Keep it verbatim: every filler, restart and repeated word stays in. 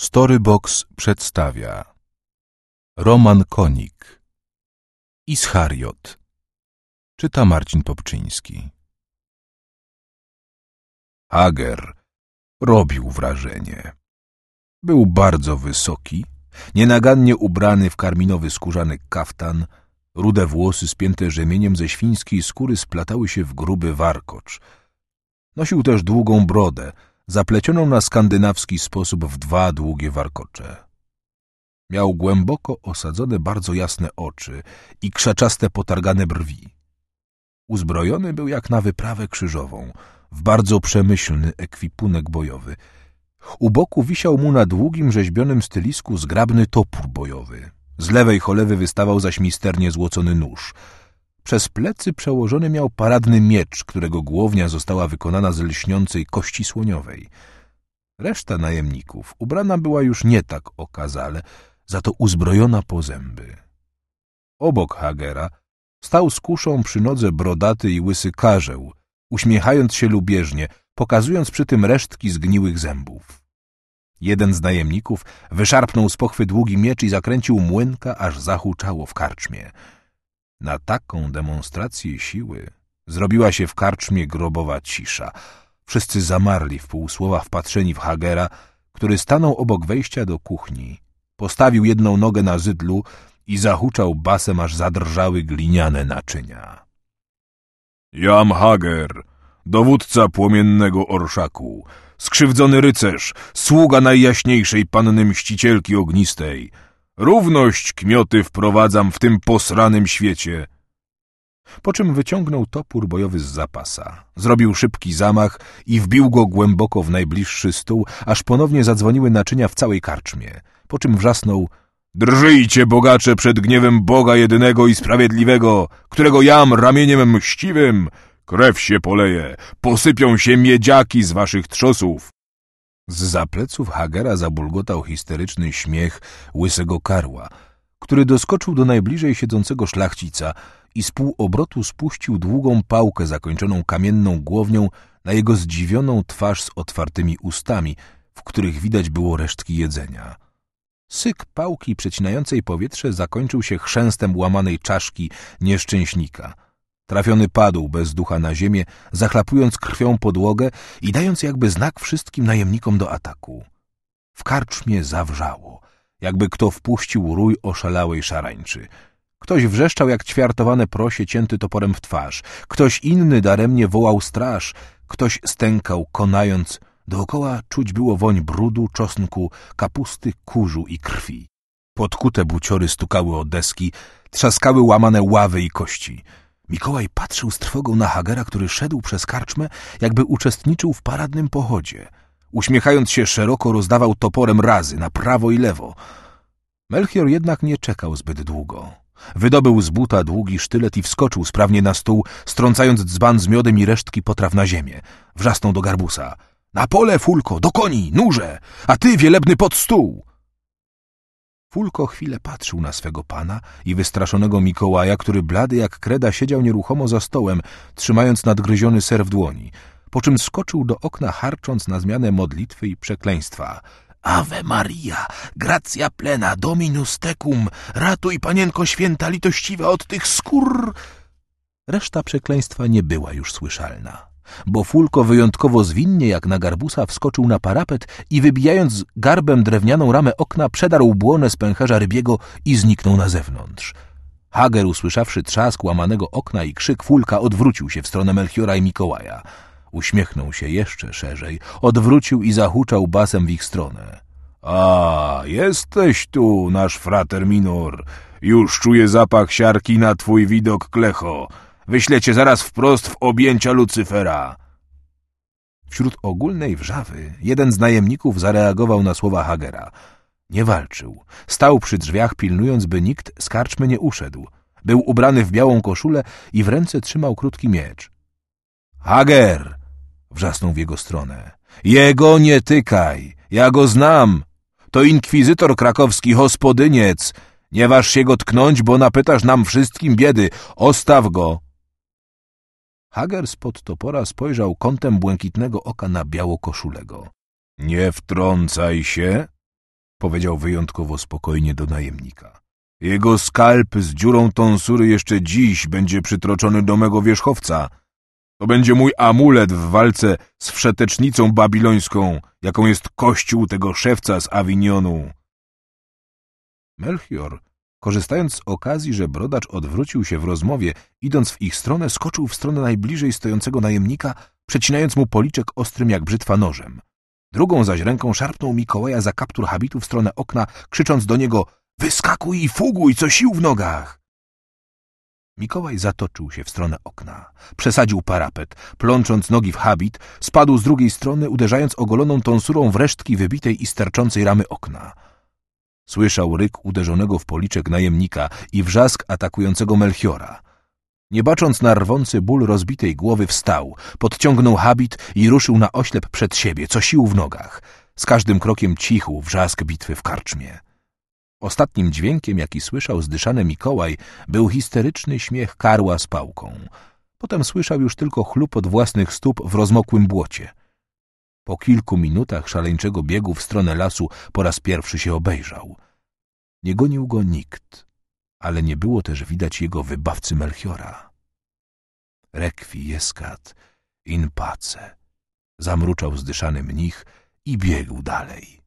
Storybox przedstawia Roman Konik Ischariot. Czyta Marcin Popczyński. Hager robił wrażenie. Był bardzo wysoki, nienagannie ubrany w karminowy skórzany kaftan, rude włosy spięte rzemieniem ze świńskiej skóry splatały się w gruby warkocz. Nosił też długą brodę, zaplecioną na skandynawski sposób w dwa długie warkocze. Miał głęboko osadzone bardzo jasne oczy i krzaczaste potargane brwi. Uzbrojony był jak na wyprawę krzyżową, w bardzo przemyślny ekwipunek bojowy. U boku wisiał mu na długim rzeźbionym stylisku zgrabny topór bojowy. Z lewej cholewy wystawał zaś misternie złocony nóż. Przez plecy przełożony miał paradny miecz, którego głownia została wykonana z lśniącej kości słoniowej. Reszta najemników ubrana była już nie tak okazale, za to uzbrojona po zęby. Obok Hagera stał z kuszą przy nodze brodaty i łysy karzeł, uśmiechając się lubieżnie, pokazując przy tym resztki zgniłych zębów. Jeden z najemników wyszarpnął z pochwy długi miecz i zakręcił młynka, aż zahuczało w karczmie. Na taką demonstrację siły zrobiła się w karczmie grobowa cisza. Wszyscy zamarli w półsłowa wpatrzeni w Hagera, który stanął obok wejścia do kuchni, postawił jedną nogę na zydlu i zahuczał basem, aż zadrżały gliniane naczynia. Jam Hager, dowódca płomiennego orszaku, skrzywdzony rycerz, sługa najjaśniejszej panny mścicielki ognistej. Równość kmioty wprowadzam w tym posranym świecie. Po czym wyciągnął topór bojowy z zapasa, zrobił szybki zamach i wbił go głęboko w najbliższy stół, aż ponownie zadzwoniły naczynia w całej karczmie, po czym wrzasnął: drżyjcie, bogacze, przed gniewem Boga jedynego i sprawiedliwego, którego jam ramieniem mściwym. Krew się poleje, posypią się miedziaki z waszych trzosów. Zza pleców Hagera zabulgotał histeryczny śmiech łysego karła, który doskoczył do najbliżej siedzącego szlachcica i z półobrotu spuścił długą pałkę zakończoną kamienną głownią na jego zdziwioną twarz z otwartymi ustami, w których widać było resztki jedzenia. Syk pałki przecinającej powietrze zakończył się chrzęstem łamanej czaszki nieszczęśnika. Trafiony padł bez ducha na ziemię, zachlapując krwią podłogę i dając jakby znak wszystkim najemnikom do ataku. W karczmie zawrzało, jakby kto wpuścił rój oszalałej szarańczy. Ktoś wrzeszczał jak ćwiartowane prosie cięty toporem w twarz, ktoś inny daremnie wołał straż, ktoś stękał, konając. Dookoła czuć było woń brudu, czosnku, kapusty, kurzu i krwi. Podkute buciory stukały o deski, trzaskały łamane ławy i kości. Mikołaj patrzył z trwogą na Hagera, który szedł przez karczmę, jakby uczestniczył w paradnym pochodzie. Uśmiechając się szeroko, rozdawał toporem razy na prawo i lewo. Melchior jednak nie czekał zbyt długo. Wydobył z buta długi sztylet i wskoczył sprawnie na stół, strącając dzban z miodem i resztki potraw na ziemię. Wrzasnął do garbusa: na pole, Fulko, do koni, nurze, a ty, wielebny, pod stół! Fulko chwilę patrzył na swego pana i wystraszonego Mikołaja, który blady jak kreda siedział nieruchomo za stołem, trzymając nadgryziony ser w dłoni, po czym skoczył do okna, harcząc na zmianę modlitwy i przekleństwa. Ave Maria, gratia plena, Dominus tecum, ratuj, panienko święta, litościwa od tych skór... Reszta przekleństwa nie była już słyszalna, bo Fulko wyjątkowo zwinnie jak na garbusa wskoczył na parapet i wybijając garbem drewnianą ramę okna przedarł błonę z pęcherza rybiego i zniknął na zewnątrz. Hager, usłyszawszy trzask łamanego okna i krzyk Fulka, odwrócił się w stronę Melchiora i Mikołaja. Uśmiechnął się jeszcze szerzej, odwrócił i zahuczał basem w ich stronę. A, jesteś tu, nasz frater minor. Już czuję zapach siarki na twój widok, klecho. Wyślę cię zaraz wprost w objęcia Lucyfera. Wśród ogólnej wrzawy jeden z najemników zareagował na słowa Hagera. Nie walczył. Stał przy drzwiach, pilnując, by nikt z karczmy nie uszedł. Był ubrany w białą koszulę i w ręce trzymał krótki miecz. Hager! Wrzasnął w jego stronę. Jego nie tykaj! Ja go znam! To inkwizytor krakowski, hospodyniec! Nie waż się go tknąć, bo napytasz nam wszystkim biedy. Ostaw go! Hager spod topora spojrzał kątem błękitnego oka na białokoszulego. Nie wtrącaj się, powiedział wyjątkowo spokojnie do najemnika. Jego skalp z dziurą tonsury jeszcze dziś będzie przytroczony do mego wierzchowca. To będzie mój amulet w walce z wszetecznicą babilońską, jaką jest kościół tego szewca z Awinionu. Melchior, korzystając z okazji, że brodacz odwrócił się w rozmowie, idąc w ich stronę, skoczył w stronę najbliżej stojącego najemnika, przecinając mu policzek ostrym jak brzytwa nożem. Drugą zaś ręką szarpnął Mikołaja za kaptur habitu w stronę okna, krzycząc do niego: wyskakuj i fuguj, co sił w nogach! Mikołaj zatoczył się w stronę okna, przesadził parapet, plącząc nogi w habit, spadł z drugiej strony, uderzając ogoloną tonsurą w resztki wybitej i sterczącej ramy okna. Słyszał ryk uderzonego w policzek najemnika i wrzask atakującego Melchiora. Nie bacząc na rwący ból rozbitej głowy, wstał, podciągnął habit i ruszył na oślep przed siebie, co sił w nogach. Z każdym krokiem cichł wrzask bitwy w karczmie. Ostatnim dźwiękiem, jaki słyszał zdyszany Mikołaj, był histeryczny śmiech karła z pałką. Potem słyszał już tylko chlupot własnych stóp w rozmokłym błocie. Po kilku minutach szaleńczego biegu w stronę lasu po raz pierwszy się obejrzał. Nie gonił go nikt, ale nie było też widać jego wybawcy Melchiora. Requiescat in pace, zamruczał zdyszany mnich i biegł dalej.